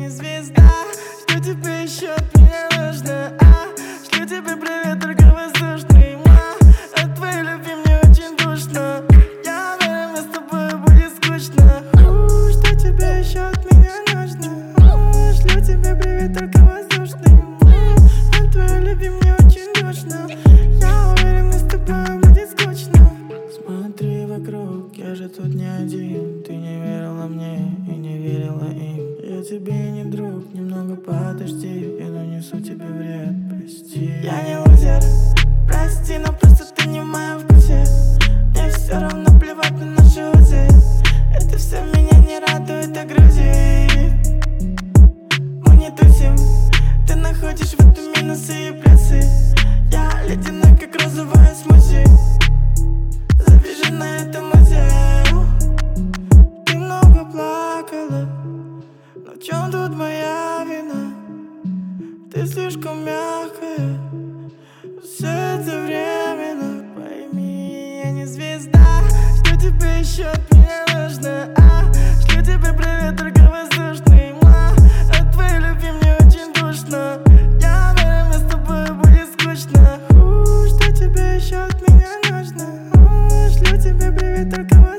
не звезда. Что тебе еще от меня нужно? Шлю тебе привет, только воздушный. От твоей любви мне очень душно. Я уверен, с тобой будет скучно. Что тебе еще от меня нужно? Шлю тебе привет, только воздушный. От твоей любви мне очень душно. Я уверен, с тобой будет скучно. Смотри вокруг, я же тут не один. Ты не верила мне и не верила им. Я тебе не друг, немного подожди. Я нанесу тебе вред, прости. Я не лузер, прости, но просто ты не в моем вкусе. Мне все равно плевать на наши узы. Это все меня не радует, а грузит. Мы не тусим, ты находишь в этом минусы и плюсы. Я ледяной, как розовая смузи. Завяжи на этом музее. Ты много плакала, но в чем тут моя вина? Ты слишком мягкая, все это временно. Пойми, я не звезда. Что тебе еще от меня нужно? Шлю тебе привет, только воздушный. От твоей любви мне очень душно. Я уверен, с тобой будет скучно. Что тебе еще от меня нужно? Шлю тебе привет, только воздушный.